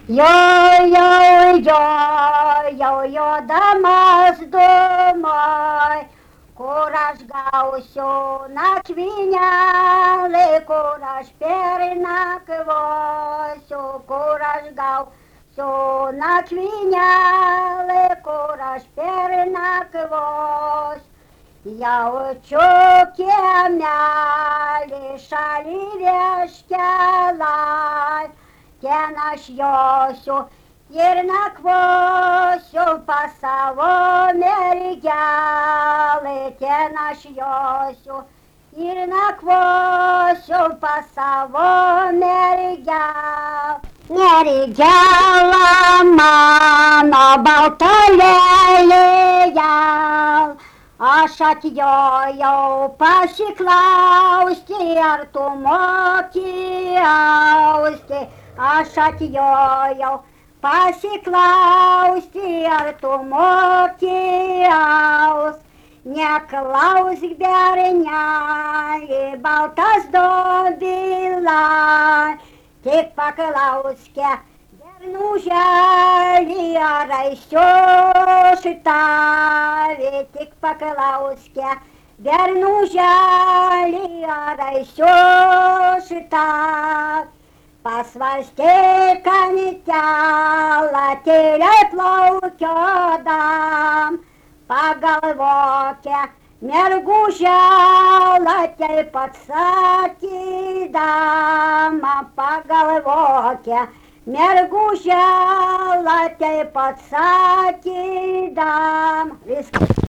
Jodamas domai, kur aš gausiu nakvynelį, kur aš pernakvosiu, kur aš gausiu nakvynelį, kur aš pernakvosiu. Jaučiu kiemelį šaly vieškelai, ten aš josiu ir nakvosiu pas savo mergelę, ten aš josiu ir nakvosiu pas savo mergelę. Mergelė mano balta lelija, aš atjojau pasiklausti, ar tu moki austi. Aš atjojau pasiklausti, ar tu moki aust. Neklausk bernelį, baltas dobilai, tik paklausk bernuželį, ar eisiu šitavį, tik paklausk bernuželį, ar eisiu šitavį. Pasvarstyk antelą, tyliai plaukiodam, pagalvok, mergužėlą, taip atsakydama, pagalvok, mergužėlą, taip atsakydama. Viskas.